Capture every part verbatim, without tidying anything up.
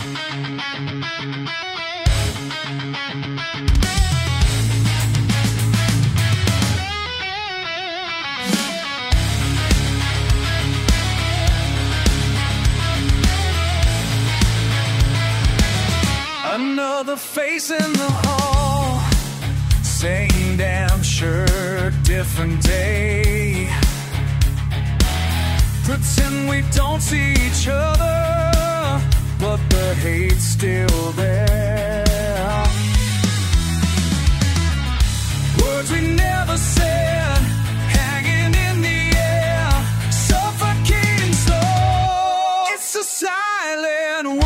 Another face in the hall, same damn shirt, different day. Pretend we don't see each other, but the hate's still there. Words we never said, hanging in the air, suffocating slow. It's a silent war.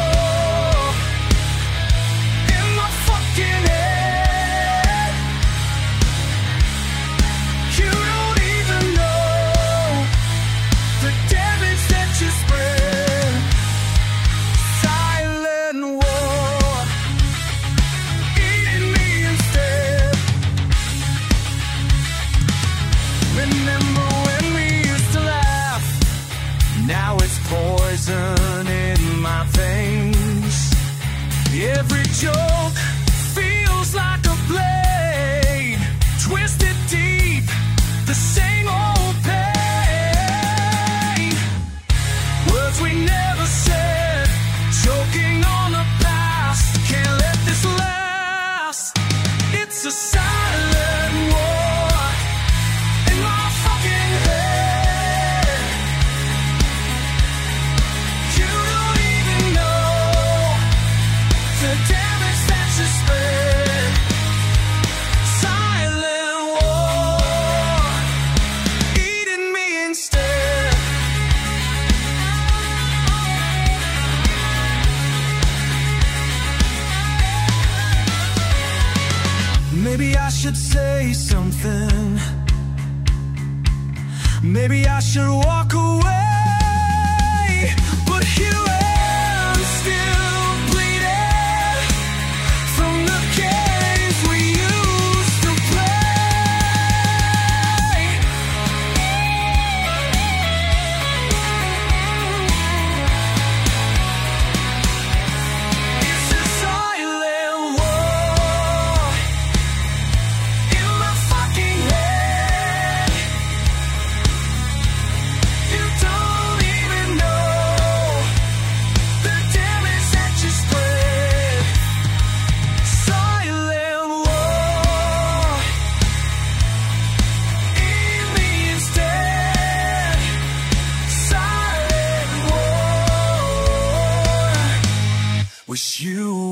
Poison in my veins. Every joke feels like a blade, twisted deep, the same old pain. Words we never said, choking on the past. Can't let this last. It's a silent war in my fucking head. Maybe I should say something. Maybe I should walk away. But here I am, still bleeding from the games we used to play. It's a silent war in my fucking head. You don't even know the damage that you spread. Silent war in me instead. Silent war. Wish you